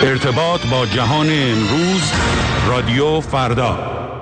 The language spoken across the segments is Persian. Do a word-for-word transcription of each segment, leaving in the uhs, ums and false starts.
ارتباط با جهان امروز، رادیو فردا.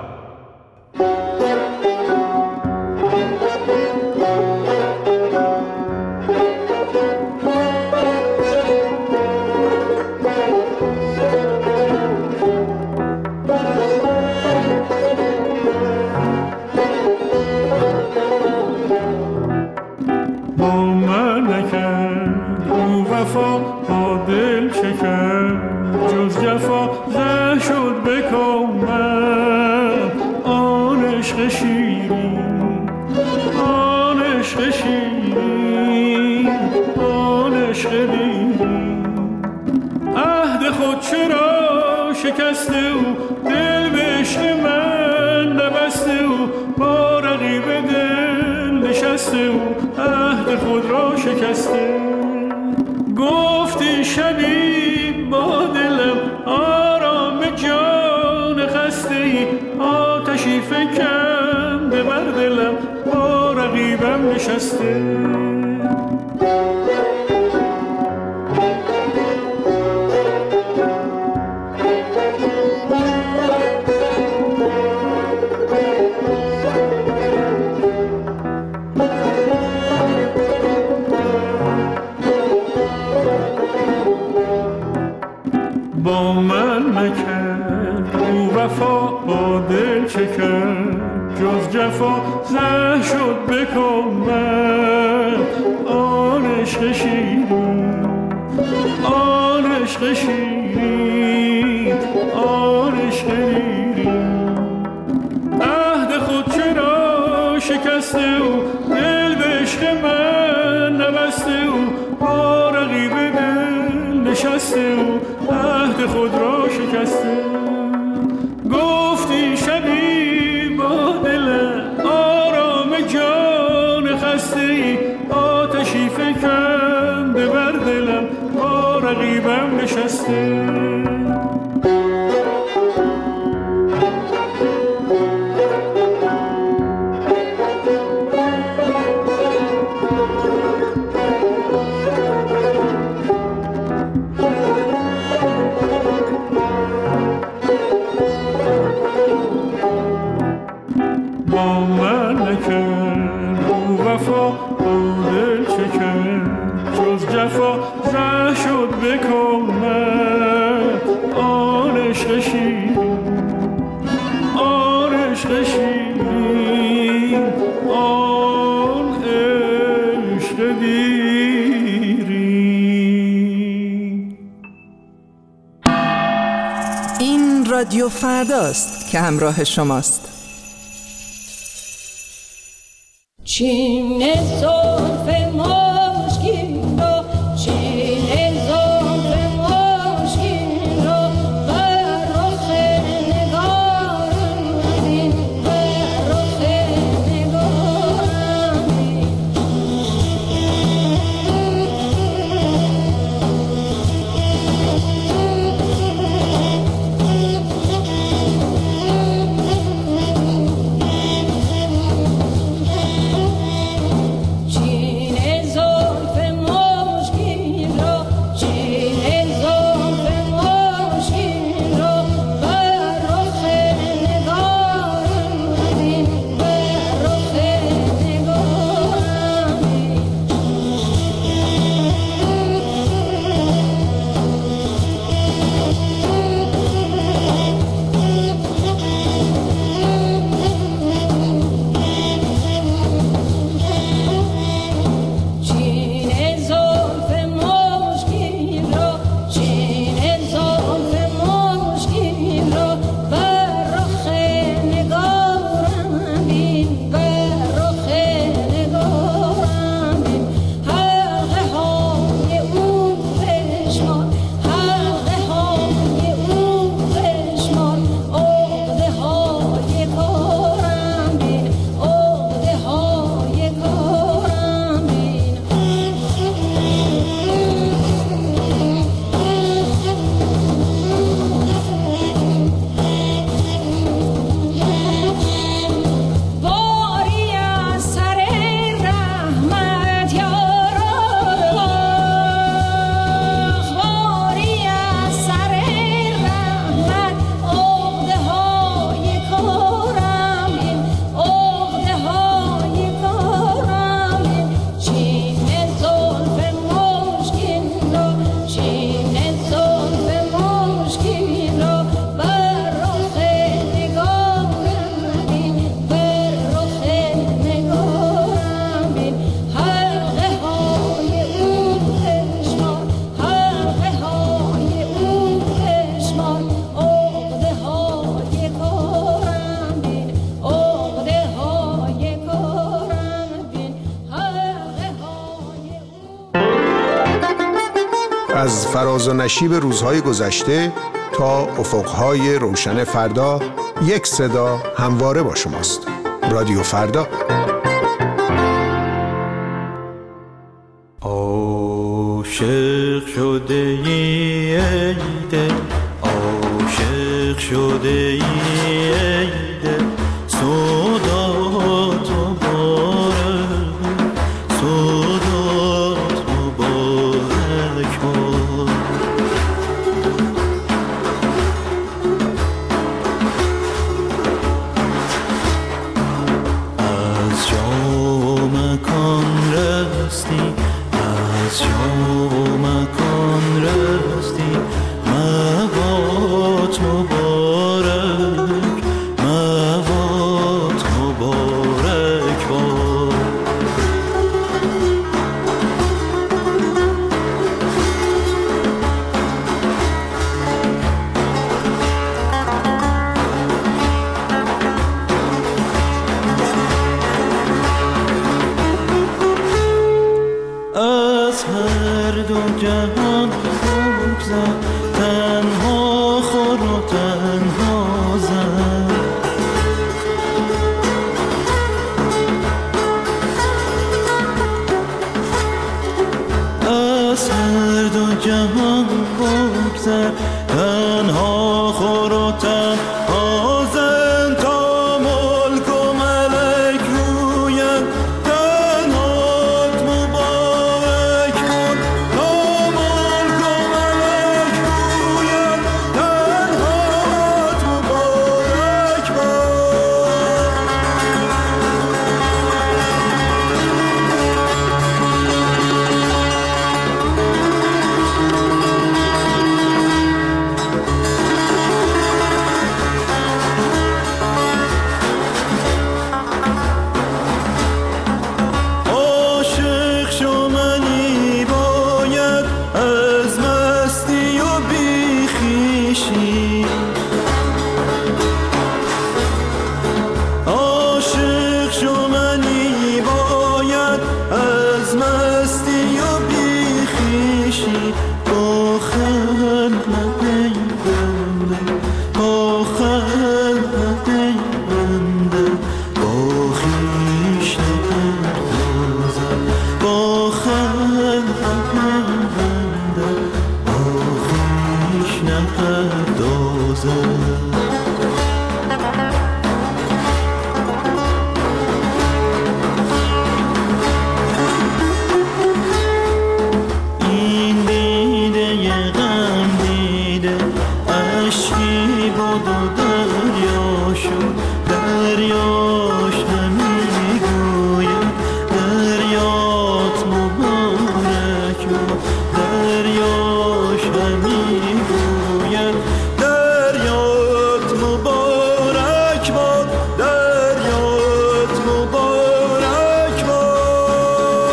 گفتی شبی با دلم آرام جان خسته ای، آتشی فکنده بر دلم با رقیبم نشسته. با من نکرد او وفا، با دل چه کرد جز جفا، زه شد بکن من آن عشق شیرین، آن عشق شیرین، آن عشق شیرین. عهد خود چرا شکسته او، دل به عشق من نبسته او، با رقیب دل نشسته او، عهد خود را شکسته. گفتی شبی با دل آرام جان خسته ای، آتشی فکنده بر دلم با رقیبم نشسته. رادیو فرداست که همراه شماست. چین زلف مشکین را، چین زلف مشکین را، بر رخ نگارم بین، بر رخ نگارم ناز و نشیب روزهای گذشته تا افقهای روشن فردا، یک صدا همواره با شماست. رادیو فردا. عاشق شده ای دل، عاشق شده ای دل، صدات مبارک، صدات مبارک باد. از جا و مکان رستی، از جا و مکان رستی، موات مبارک، موات مبارک باد. از هر دو جهان بگذر، تنها خور و تنها زن. از هر دو جهان بگذر، تنها خور و تنها زن، تا ملک و ملک رویند تنهات مبارک باد. تا ملک و ملک رویند تنهات مبارک باد. عاشق شو منی باید از مستی و بیخیشی، عاشق شو منی باید از مستی و بیخیشی، با خلق پیونده، با خلق پیونده، با خویش نپردازم، با خلق پیونده، با خویش نپردازم. این دیده غم دیده، اشکی بود و دریا شد، دریاش همی گوید دریات مبارک باد، دریاش همی گوید دریات مبارک باد، دریات مبارک باد.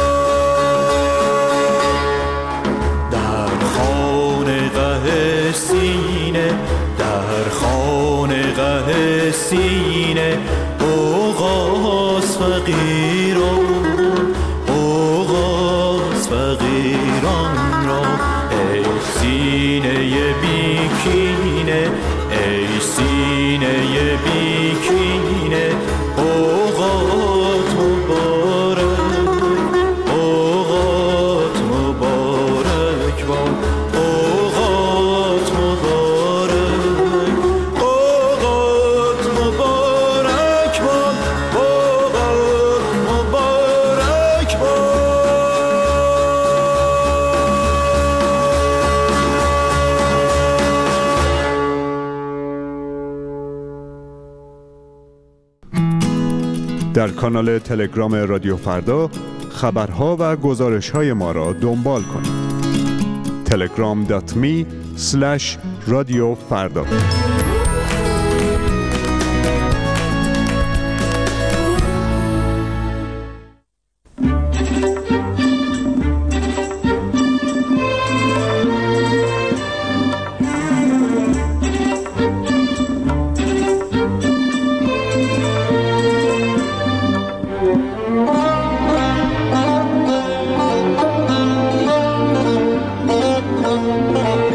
در خانقه سینه، در خانقه سینه، اوغاز فقیران، اوغاز فقیران را. ای سینه بیکینه، ای سینه بیکینه، اوغات مبارک، اوغات مبارک باد، اوغات مبارک، اوغات مبارک باد، اوغات مبارک باد. در کانال تلگرام رادیو فردا خبرها و گزارش‌های ما را دنبال کنید. تلگرام دات می اسلش رادیو فردا. Thank you.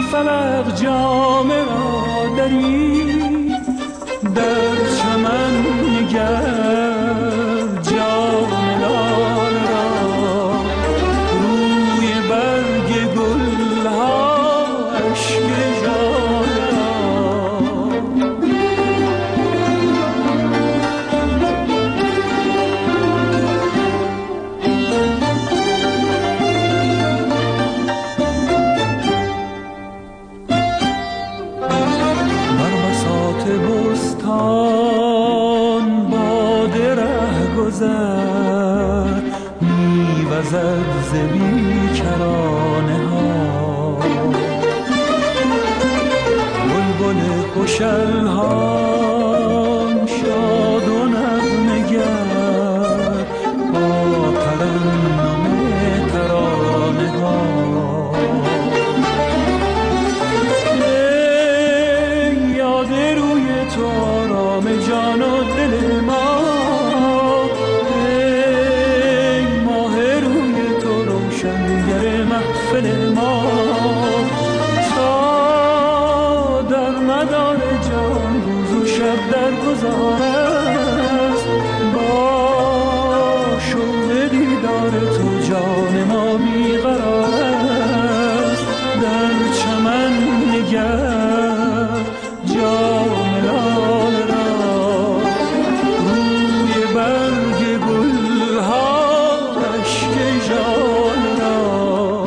چو فلق جامه را دری، در چمن نگر جام لال را، روی برگ گل ها اشک ژاله را. بر بساط بستان باد ره گذر، میوزد ز بیکرانه ها. بلبل خوشل ها شاد و نغمه گر، با ترنم ترانه ها. ای یاد روی تو آرام جان و دل ما، ای ماه روی تو روشنگر محفل ما. تا در مدار جان روز و شب در گذار است، با شوق دیدار تو جان ما بیقرار است. در چمن نگر جام لال را، روی برگ گل ها اشک ژاله را.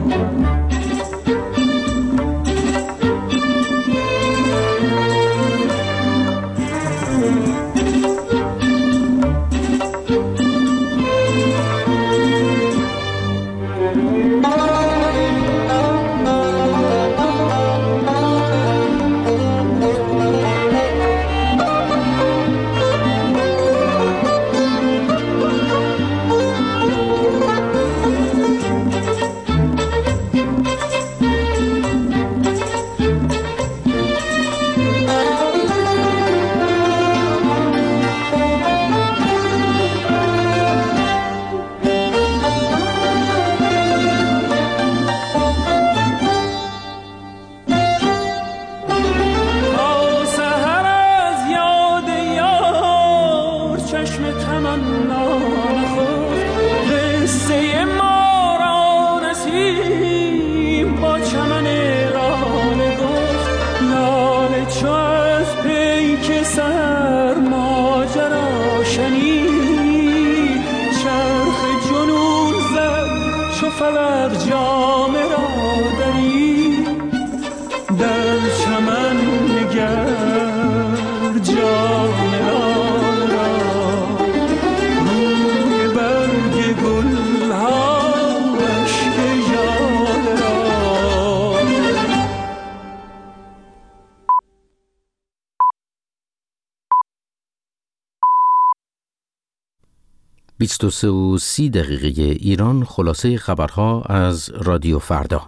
تا سحر از یاد یار چشم تمنا نخفت، قصه ما را نسیم با چمن لاله گفت. لاله چو از پیک سر ماجرا شنید، چرخ جنون زد چو فلق جامه را دری. در چمن نگر جام لال را، روی برگ گل ها اشک ژاله را. بیست و سه و سی دقیقه ایران، خلاصه خبرها از رادیو فردا.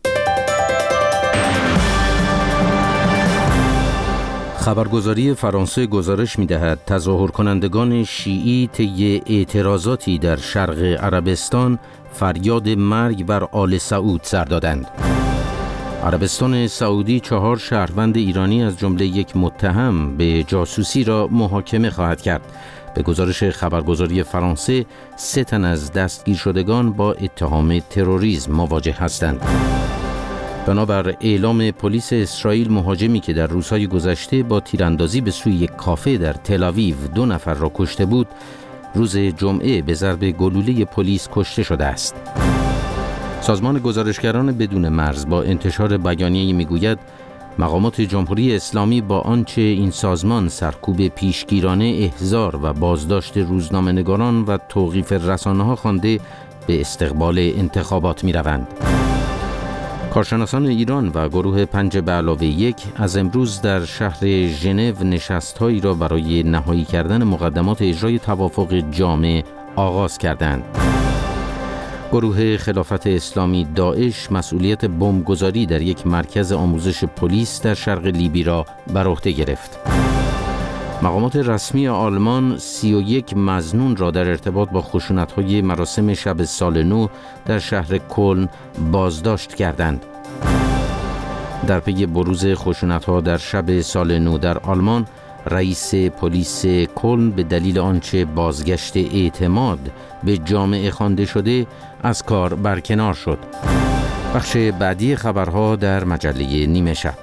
خبرگزاری فرانسه گزارش می‌دهد تظاهر کنندگان شیعی طی اعتراضاتی در شرق عربستان فریاد مرگ بر آل سعود سر دادند. عربستان سعودی چهار شهروند ایرانی از جمله یک متهم به جاسوسی را محاکمه خواهد کرد. به گزارش خبرگزاری فرانسه، سه تن از دستگیر شدگان با اتهام تروریسم مواجه هستند. بنابر اعلام پلیس اسرائیل، مهاجمی که در روزهای گذشته با تیراندازی به سوی یک کافه در تل‌آویو دو نفر را کشته بود، روز جمعه به ضرب گلوله پلیس کشته شده است. سازمان گزارشگران بدون مرز با انتشار بیانیه‌ای می‌گوید مقامات جمهوری اسلامی با آنچه این سازمان سرکوب پیشگیرانه احضار و بازداشت روزنامه‌نگاران و توقیف رسانه‌ها خوانده به استقبال انتخابات می‌روند. کارشناسان ایران و گروه پنج به علاوه یک از امروز در شهر ژنو نشست‌هایی را برای نهایی کردن مقدمات اجرای توافق جامع آغاز کردند. گروه خلافت اسلامی داعش مسئولیت بمبگذاری در یک مرکز آموزش پلیس در شرق لیبی را بر عهده گرفت. مقامات رسمی آلمان سی و یک مظنون را در ارتباط با خشونت‌های مراسم شب سال نو در شهر کلن بازداشت کردند. در پی بروز خشونت‌ها در شب سال نو در آلمان، رئیس پلیس کلن به دلیل آنچه بازگشت اعتماد به جامعه خوانده شده از کار برکنار شد. بخش بعدی خبرها در مجله نیمه شب.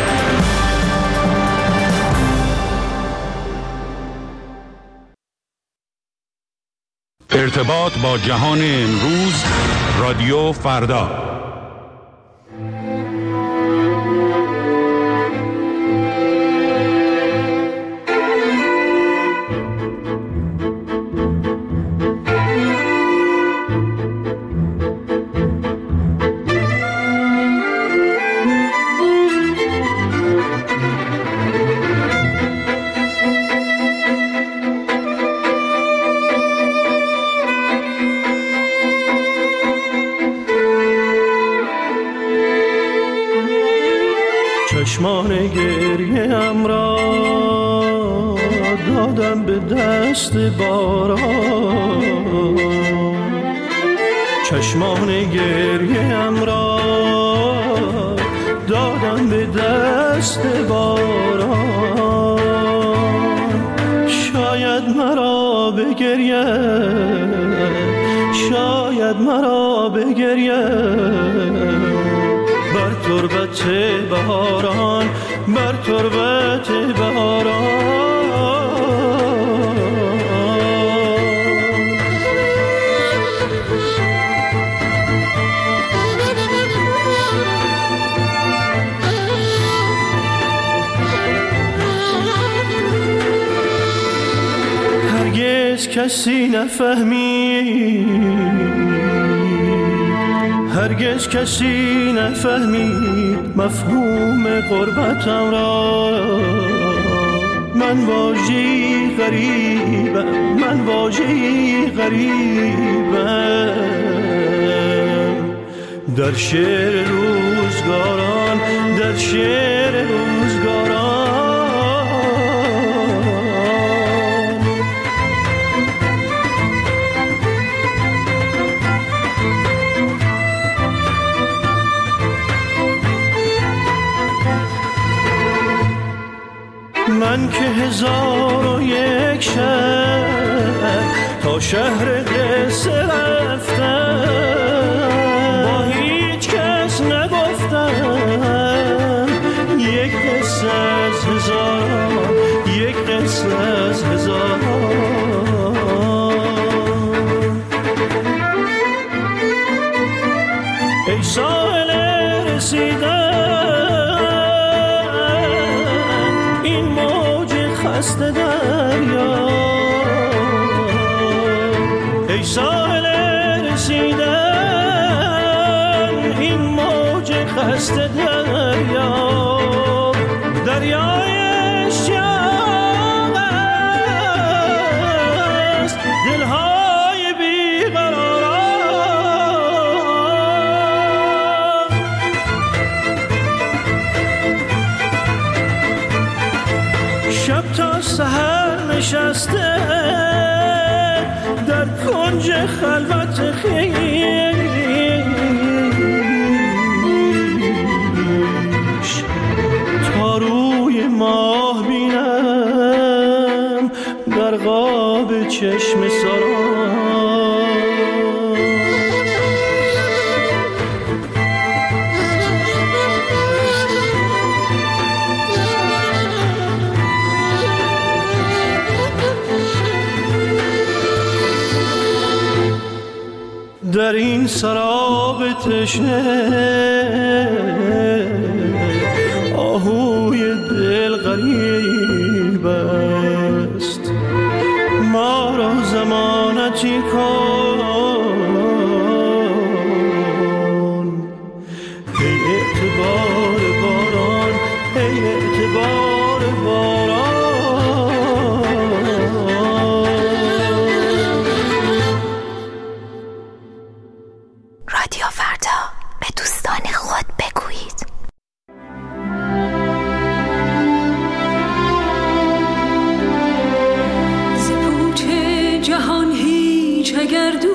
ارتباط با جهان امروز، رادیو فردا. چشمان گریه‌ام را دادم به دست باران، چشمان گریه‌ام را دادم به دست باران. شاید مرا بگرید، شاید مرا بگرید بر تربت بهاران، بر تربت بهاران. هرگز کسی نفهمید، هرگز کسی نفهمید مفهوم غربتم را. من واژه‌ای غریبم، من واژه‌ای غریبم در شعر روزگاران، در شعر روزگاران. من که هزار و یک شهر تا شهر قصه رفتم، با هیچ کس نگفتم یک قصه از هزاران، یک قصه از هزاران. ای ساحل رسیدن خست دریا، ای ساحل رسیدن این موج خست دریا. دریای اشتیاق است دلهای بیقراران. شب تا سحر نشسته در کنج خلوت خویش، تا روی ماه بینم در قاب چشم سران. در این سراب تشنه آهوی دل غریب است، ما را ضمانتی کن. ای اعتبار باران، ای اعتبار باران. جهان هیچ اگر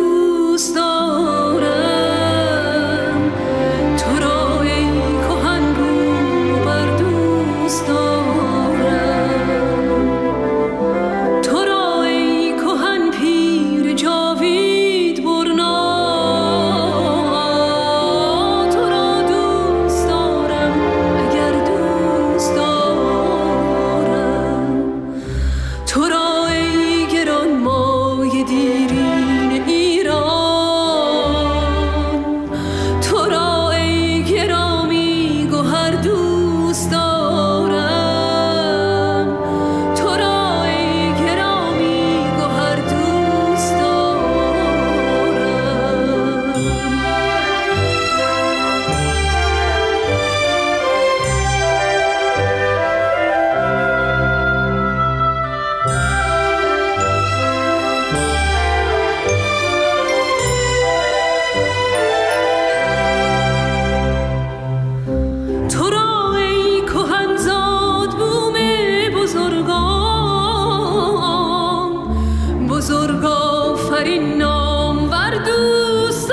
بزرگ آفرین نامور دوست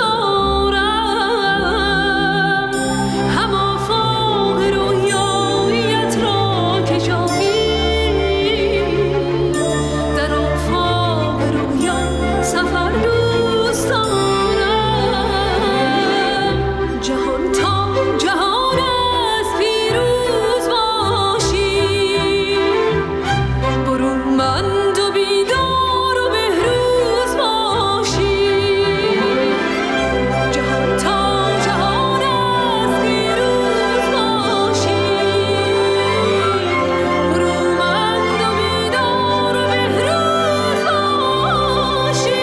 دارم، هم آفاق رویاییت را که جایی در آفاق رویا سفر دوست دارم. جهان تا جهان است پیروز باشی، برومند و بیدار و بهروز باشی. جهان تا جهان است پیروز باشی، برومند و بیدار و بهروز باشی.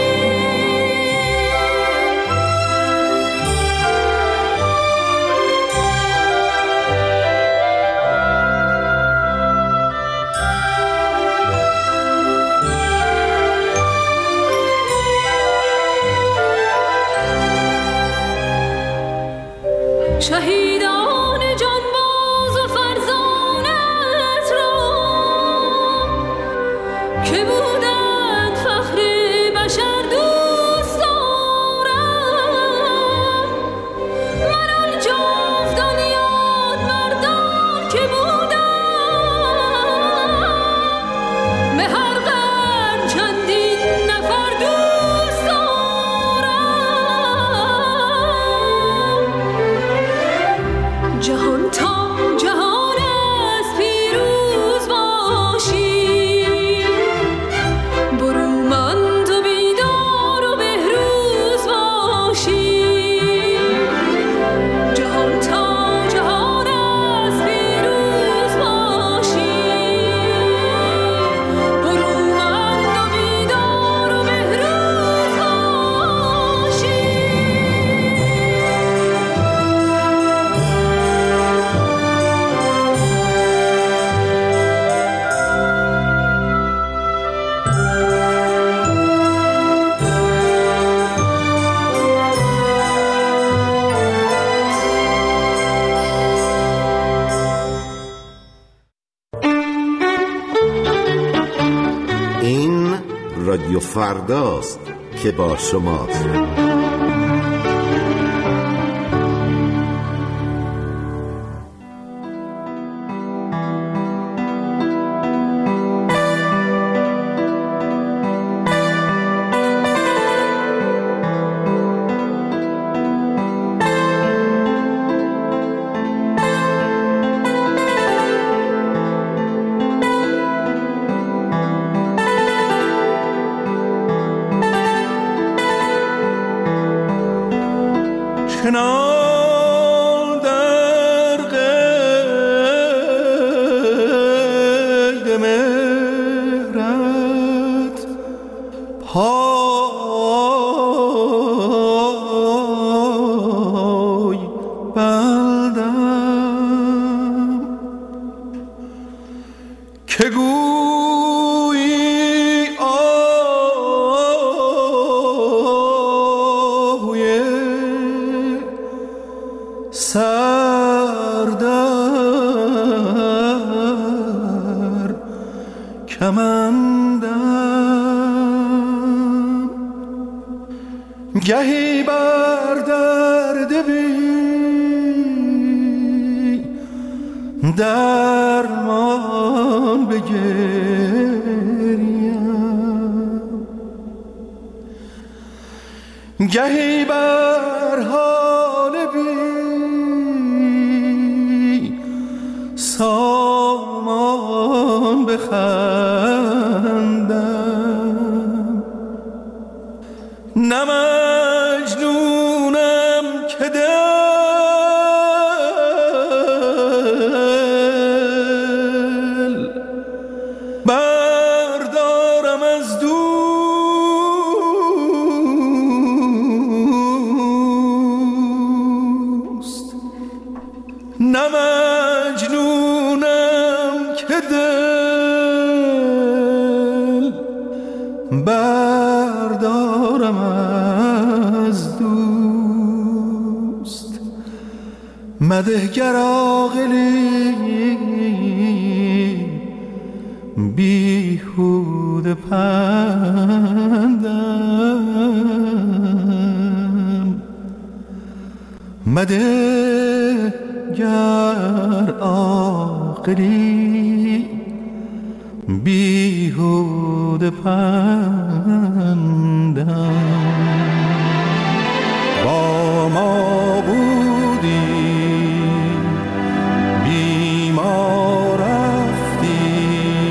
شهیدان جانباز و فرزانت را که بودند فخر بشر دوست دارم. من آن جاودان یاد مردان که بودند به هر قرن چندین نفر دوست دارم. جهان تا جهان است پیروز باشی، برومند و بیدار و بهروز باشی. جهان تا جهان است پیروز باشی، برومند و بیدار و بهروز باشی. این رادیو فرداست که با شماست. چنان در قید مهرت پای بندم که گویی آهوی سردر کمندم. گهی بر درد بی درمان بگریم، گهی بر حال بی سامان بخندم. نه مجنونم که دل بردارم از دوست، نه مجنونم که دل بردارم از دوست. مدهگر عاقلی بیهوده بیهوده پندم مده گر عاقلی بیهوده پندم با ما بودی بی ما رفتی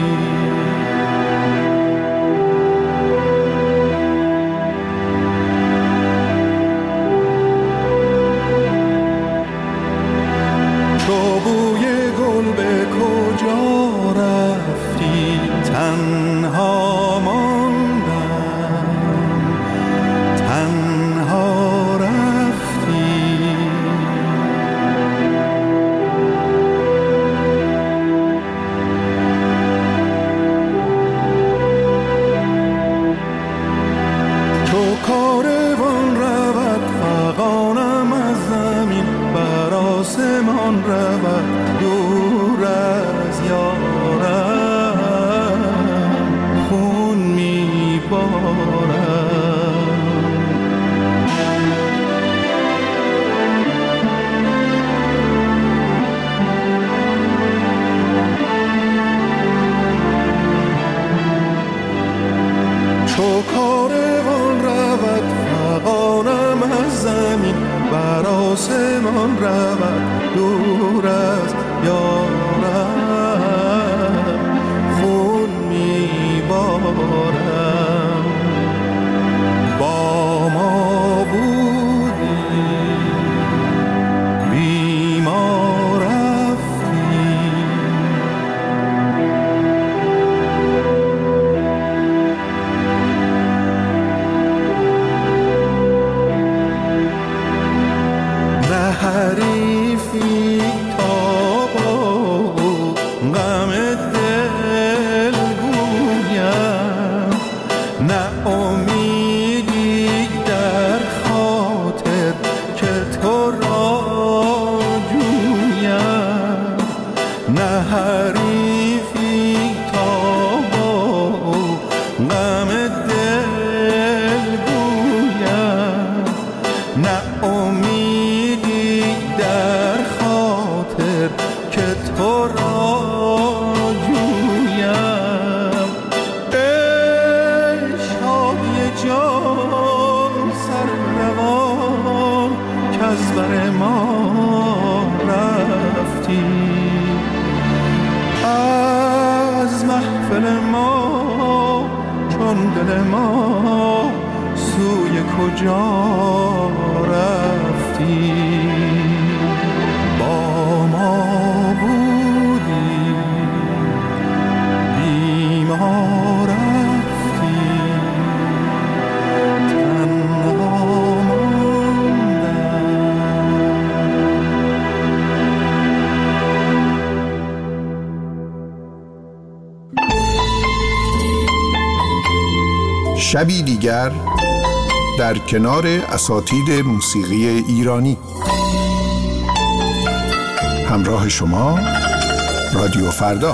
تو بوی گل به کجا رفتی تنها ماندم تنها رفتی تو کاروان رود فغانم از زمین بر آسمان رود دور از یارم خون میبارم تو کاروان رود فغانم از زمین بر آسمان رود دور از یارم خون میبارم با ما بودی بی ما رفتی نه حریفی تا با غم دل گویم نه امیدی در خاطر که تو را جویم نه حریفی تا با غم دل گویم نه امیدی در خاطر که تو را جویم ای شادی جان سر روان که از بر ما رفتی از محفل ما چون دل ما سوی کجا رفتی با ما بودی بی ما رفتی تنها ماندم شبی دیگر در کنار اساتید موسیقی ایرانی. همراه شما رادیو فردا.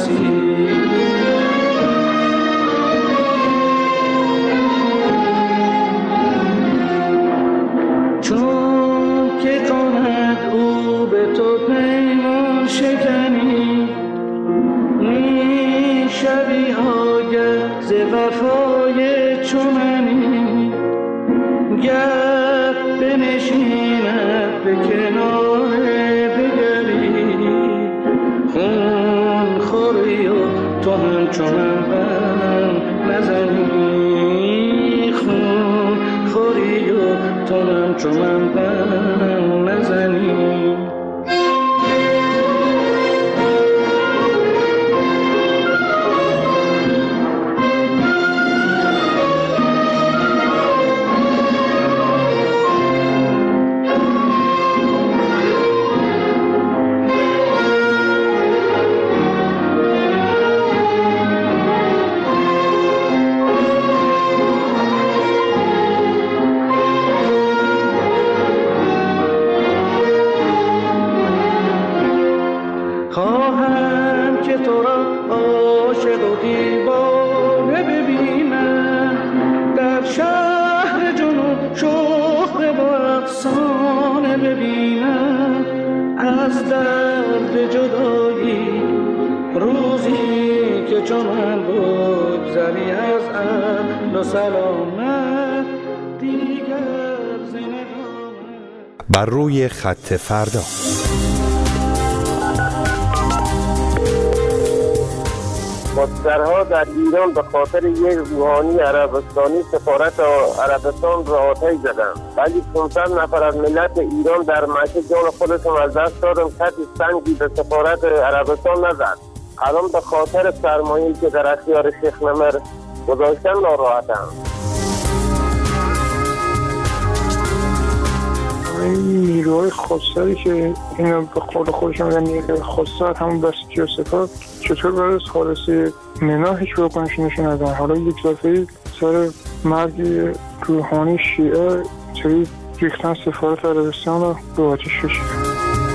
رسی. چون که کند او به تو پیمان شکنی، می شوی آگه ز وفای چو منی. گر بنشیند به کنار دگری، خون خوری و تو همچو من بر نزنی. خون خوری و تو همچو من بر نزنی. خواهم که تو را عاشق و دیوانه ببینم، در شهر جنون شهره و افسانه ببینم. از درد جدایی روزی که چو من بگذری از اهل و سلامت، دیگر ز ندامت. بر روی خط فردا. مسترها در ایران به خاطر یک روحانی عربستانی سفارت عربستان را آتش زدند، ولی پانصد نفر از ملت ایران در مکه جان خودشون از دست دادن. کسی سنگی به سفارت عربستان نزد. الان به خاطر سرمایه‌ای که در اختیار شیخ نمر گذاشتن ناراحتم. این نیروهای خودسری که اینا به قول خودشون میگن نیروهای خودسر، همون بسیجی و سپاه، چطور برای از خالصی منا هیچ واکنشی نشون ندادن. حالا یک دفعه سر مرگ روحانی شیعه چطوری ریختن سفارت عربستان رو به آتش کشیدن.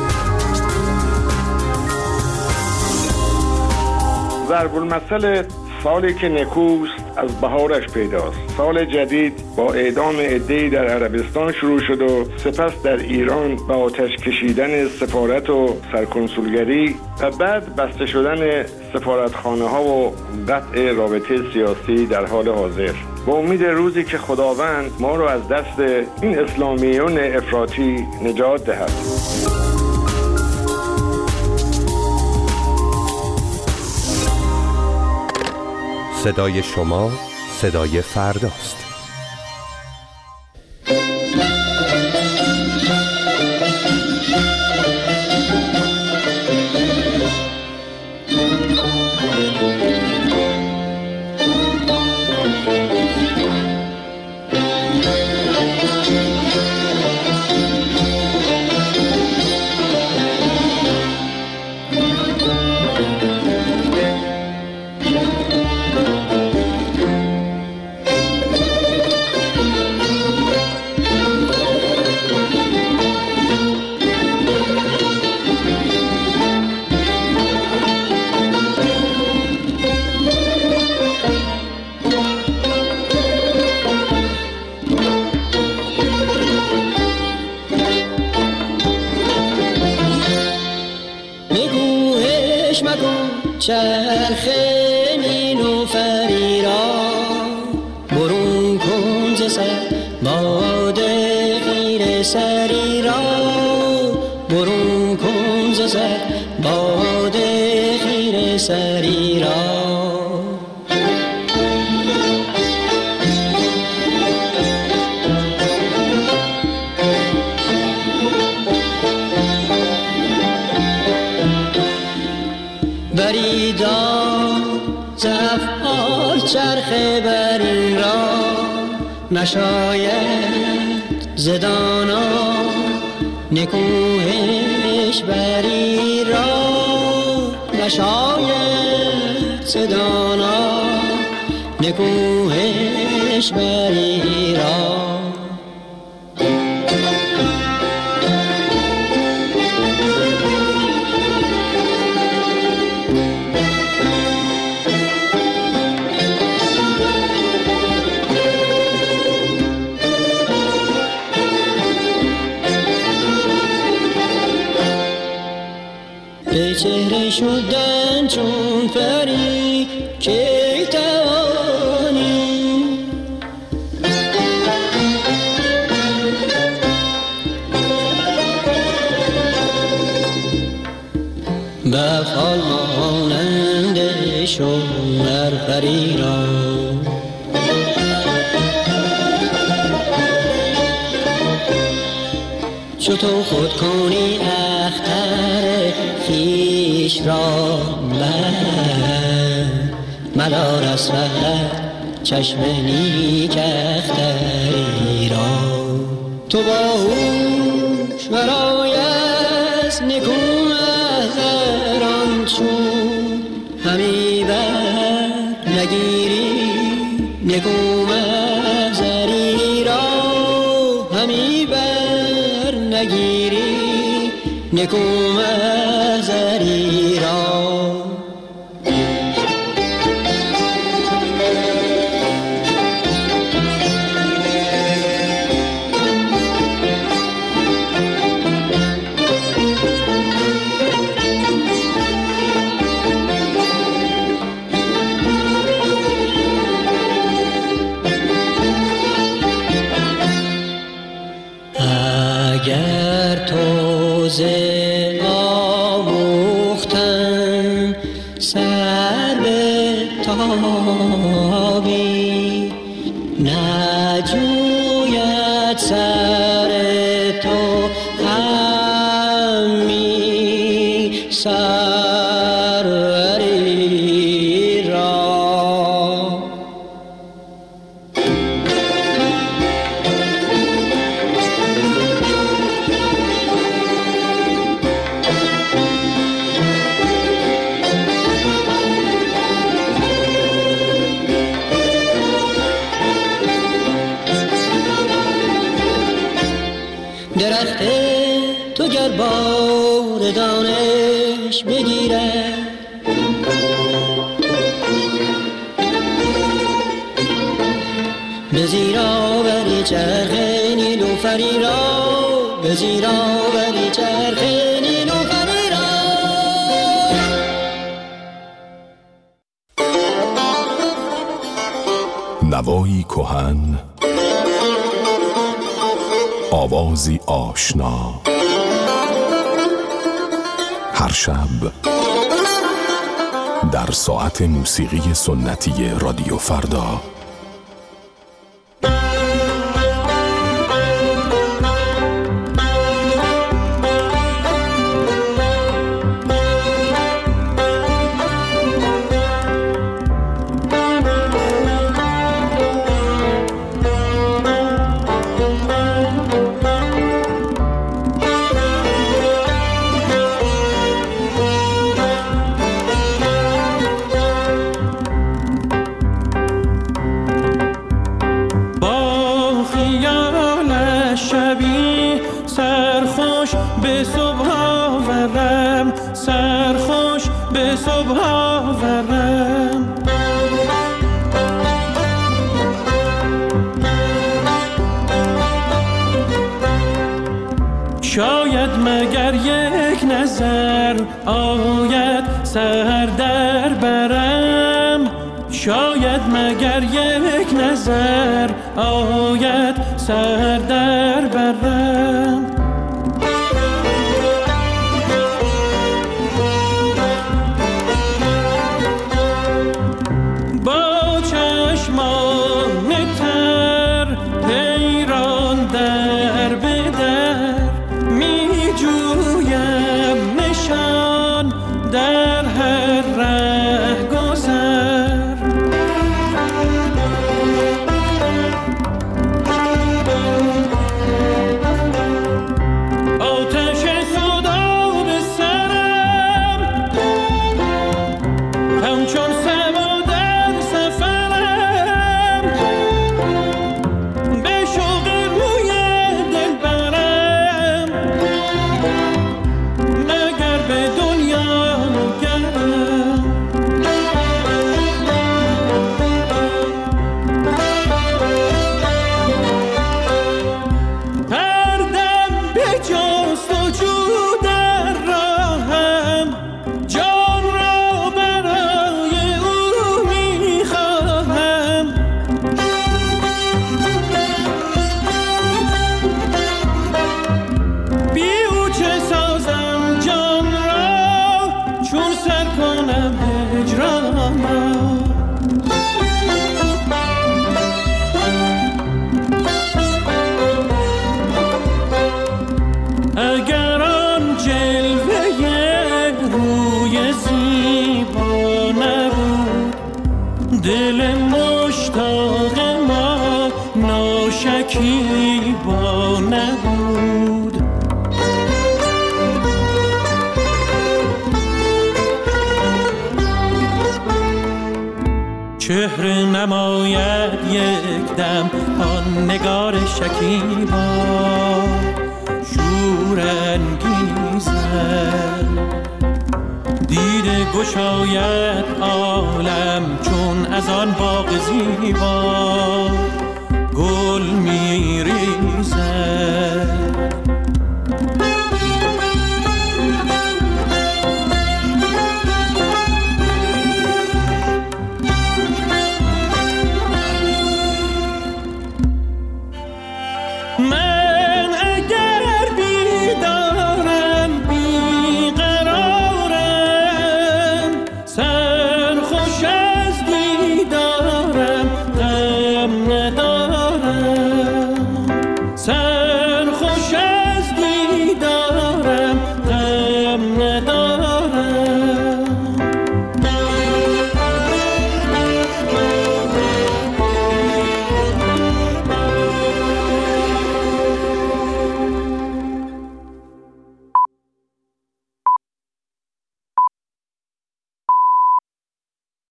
ضرب المثل سالی که نکوست از بهارش پیداست. سال جدید با اعدام عده‌ای در عربستان شروع شد و سپس در ایران با آتش کشیدن سفارت و سرکنسولگری و بعد بسته شدن سفارتخانه ها و قطع رابطه سیاسی در حال حاضر. با امید روزی که خداوند ما رو از دست این اسلامیون افراطی نجات دهد. صدای شما صدای فرداست. چرخ نیلوفری را برون کن ز سر، باد غیر سری را برون کن ز سر، باد غیر سری را. بریدان زفعال چرخ برین را نشاید زدانا نکوهش بری را نشاید زدانا نکوهش بری را. چهره شدن چون پری که توانی به فال ماننده شمر پری را چو تو خود کنی اختر خویش را مدار از فقط چشم نیک اختری را تو باهوش برای از نکو محضران چون همی بر نگیری نکو محضری را همی بر نگیری نکو محضری را اگر تو ز آموختن سر به تابی نجوید سر تو همی سروری را درخت تو گر بار دانش بگیرد به زیرا بری چرخ نیلوفری را به زیرا بری چرخ نیلوفری را نوایی کهن آوازی آشنا هر شب در ساعت موسیقی سنتی رادیو فردا. شاید مگر یک نظر آید سر در برم شاید مگر یک نظر آید سر در برم با چشمان تر حیران در بدر می جویم نشان در هر ره گذر دل مشتاق ما ناشکیبا نبود. چهره نماید یک دم آن نگار شکیبا شورانگیزد، دیده گشاید عالم چون از آن باغ زیبا گل میریزد.